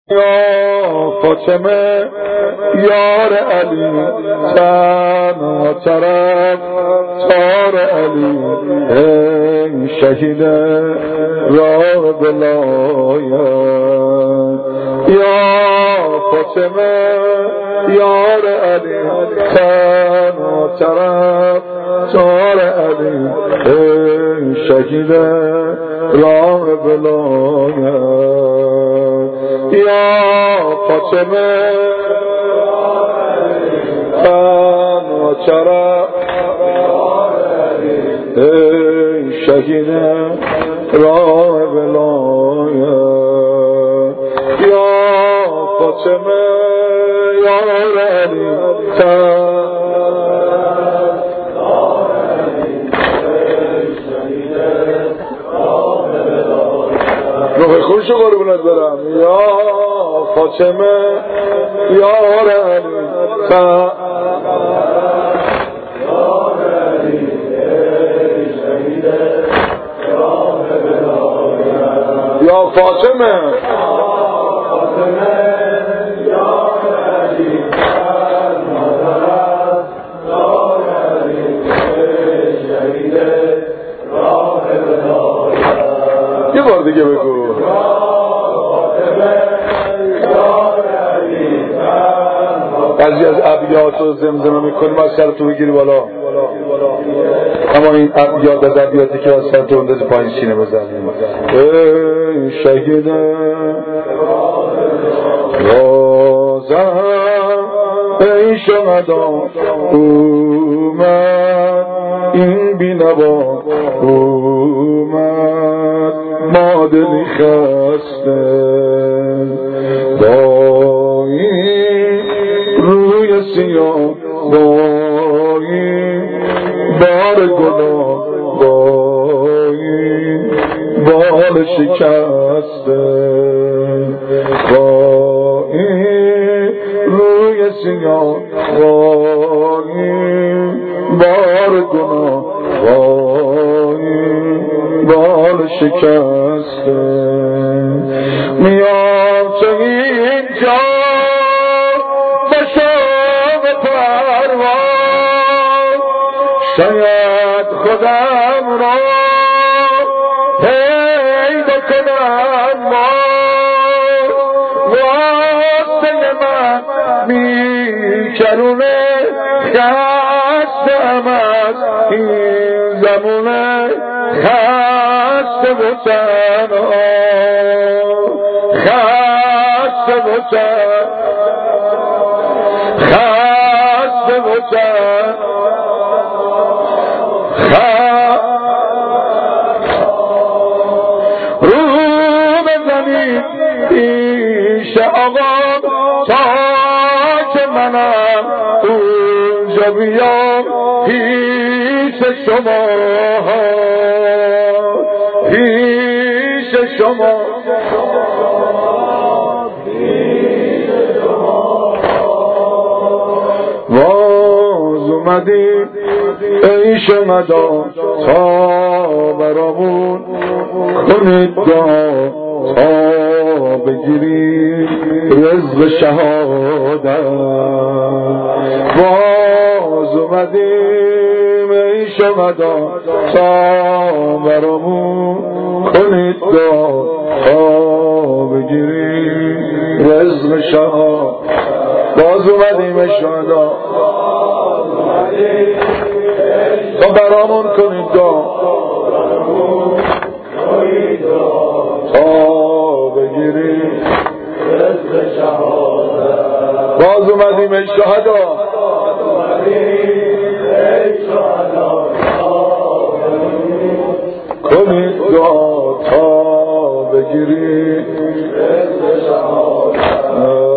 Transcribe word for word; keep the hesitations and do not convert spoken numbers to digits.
یا فاطمه یار علی تنها طرف تار علی ای شهید راه بلایت یا فاطمه یار علی تنها طرف تار علی ای شهید راه بلایت یا فاطمه تنها طرف ای شهید راه بلایت یا فاطمه یار علی روح خوش قربونت برم یا فاطمه یار علی تا یا فاطمه یه بار دیگه بگو بعضی از ابیات رو زمزمه میکنیم از سر تو بگیری بالا، اما این ابیات از ابیاتی که از سر تو اندازی پایین سینه بزنیم. ای شهید رازم ای شهدا اومد این بینوا اومد ما دلی خسته با این روی سیاه با این بار گناه با این بال شکسته با این روی سیاه با این بار گناه با این بال شکسته میام تو اینجا بشام پروان شاید خودم را پیدا کنم ما واسه من میکرونه خستم از این زمونه خسته و تنها خسته و تنها خسته و تنها رو بزنید پیش آقا تا که منم اونجا بیام پیش شما پیش شما باز اومدی ای شهدا تا برامون کنید دعا تا بگیری رزق شهادت باز اومدیم ای شهدا تا برامون کنید دعا تا بگیری رزق شهادت باز اومدیم ای شهدا تا برامون کنید دعا تا بگیری رزق شهادت باز اومدیم ای شهدا کنید دعا تا بگیری رزق شهادت